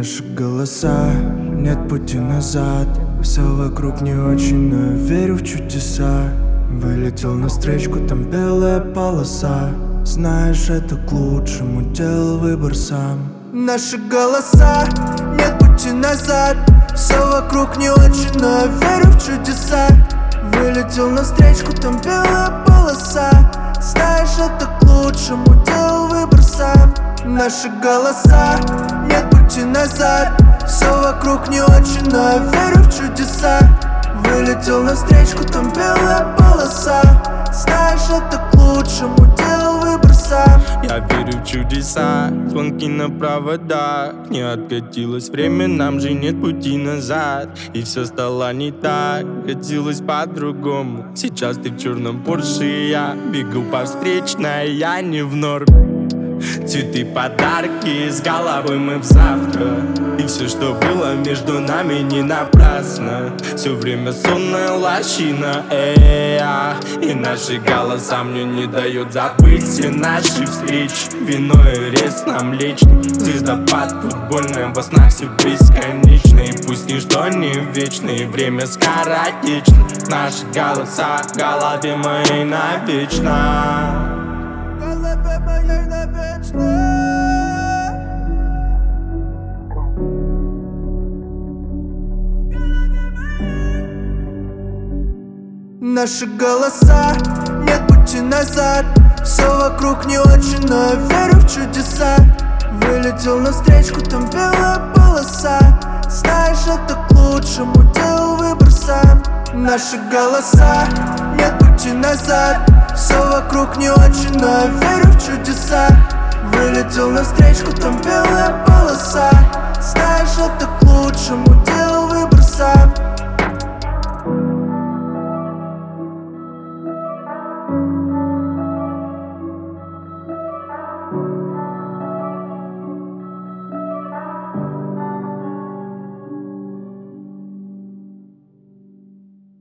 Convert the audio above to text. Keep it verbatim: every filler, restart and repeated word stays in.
Наши голоса, нет пути назад. Все вокруг не очень, но я верю в чудеса. Вылетел на встречку, там белая полоса. Знаешь, это к лучшему, делал выбор сам. Наши голоса, нет пути назад. Все вокруг не очень, но я верю в чудеса. Вылетел на встречку, там белая полоса. Знаешь, это к лучшему, делал выбор сам. Наши голоса, нет пути назад. Все вокруг не очень, но я верю в чудеса. Вылетел на встречку, там белая полоса. Знаешь, это к лучшему, делал выбор сам. Я верю в чудеса, звонки на проводах. Не откатилось время, нам же нет пути назад. И все стало не так, хотелось по-другому. Сейчас ты в черном Порше, я бегу по встречной, я не в норме. Цветы, подарки, с головой мы в завтра. И все, что было между нами, не напрасно. Все время сонная лощина, эй, а. И наши голоса мне не дают забыть все наши встречи. Вино и рез нам лично. Звездопад футбольный, во снах все бесконечно. И пусть ничто не вечно, и время скоротечно. Наши голоса в голове моей навечно. Наши голоса, нет пути назад. Все вокруг не очень, но я верю в чудеса. Вылетел на встречку, там белая полоса. Знаешь, это к лучшему, делал выбор сам. Наши голоса, нет пути назад. Все вокруг не очень, но я верю в чудеса. Вылетел на встречку, там белая полоса. Знаешь, это к лучшему, делал выбор сам.